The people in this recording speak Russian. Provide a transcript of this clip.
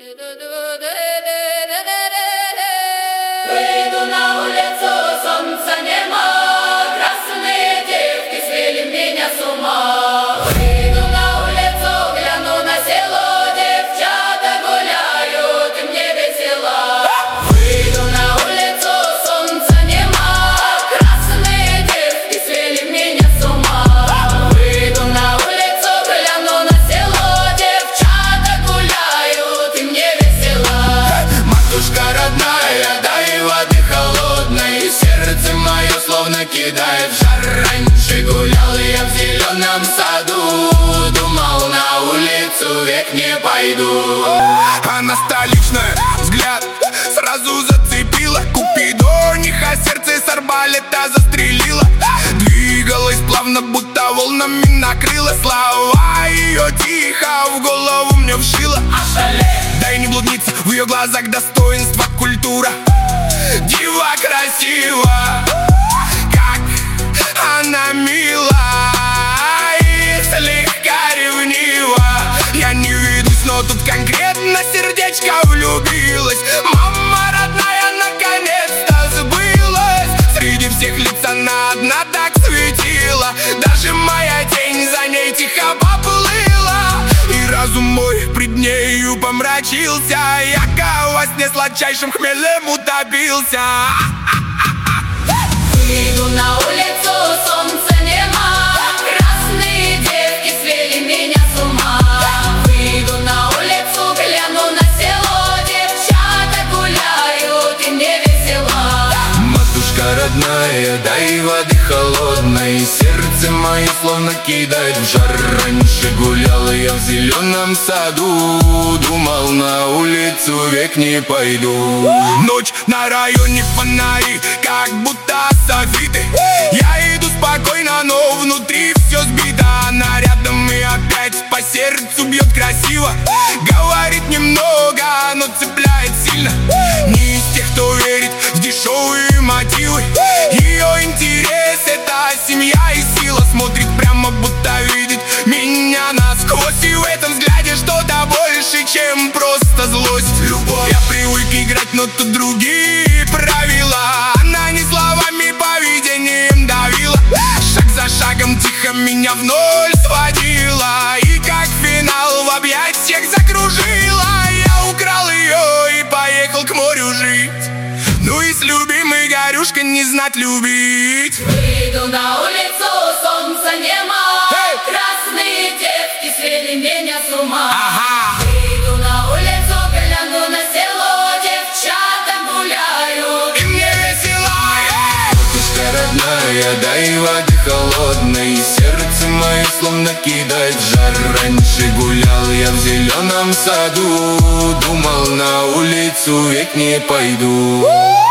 Выйду на улицу, солнца нема, красные девки свели меня с ума. Выйду на улицу, гляну на село, девчата гуляют, и мне весело. Выйду на улицу, солнца нема, красные девки свели меня с ума. Выйду на улицу, гляну на село, девчата гуляют, и мне весело. Матушка родная, дай воды холодной, сердце мое словно кидает в жар. Раньше гулял я в зеленом саду, думал, на улицу век не пойду. Она столичная, взгляд сразу зацепила. Купидониха, сердце с арбалета застрелила. Двигалась плавно, будто волнами накрыла. Слова ее тихо в голову мне вшила. Да и не блудница, в ее глазах достоинство, культура. Дива красива, как она мила и слегка ревнива. Я не ведусь, но тут конкретно сердечко влюбилась. Мама родная наконец-то сбылась. Среди всех лиц она одна так светила. Даже моя тень за ней тихо поплыла. И разум мой пред нею помрачился. Я во сне сладчайшим хмелем утопился. Выйду на улицу, солнца нема, красные девки свели меня с ума. Выйду на улицу, гляну на село, девчата гуляют, и мне весело. Матушка родная, дай воды холодной, сердце мое словно кидает в жар. Раньше гулял я в зеленом саду, думал, на улицу век не пойду. Ночь на районе, фонари, как будто софиты. Я иду спокойно, но внутри все сбито. Она рядом и опять по сердцу бьет красиво. Говорит немного, но цепляет сильно. Не из тех, кто верит в дешевые мотивы. Ее интерес — это семья и сила. Смотрит прямо, будто видит меня насквозь. И в этом взгляде что-то больше, чем просто злость. Любовь. Я привык играть, но тут другие правила. Она не словами, поведением давила. Шаг за шагом тихо меня в ноль сводила. И как финал в объятиях закружила. Я украл ее и поехал к морю жить. Ну и с любимой горюшкой не знать любить. Выйду на улицу, солнца нема, красные девки свели меня с ума. Выйду на улицу, гляну на село, девчата гуляют, и мне весело. Матушка родная, дай воды холодной, сердце мое словно кидает в жар. Раньше гулял я в зеленом саду, думал, на улицу век не пойду.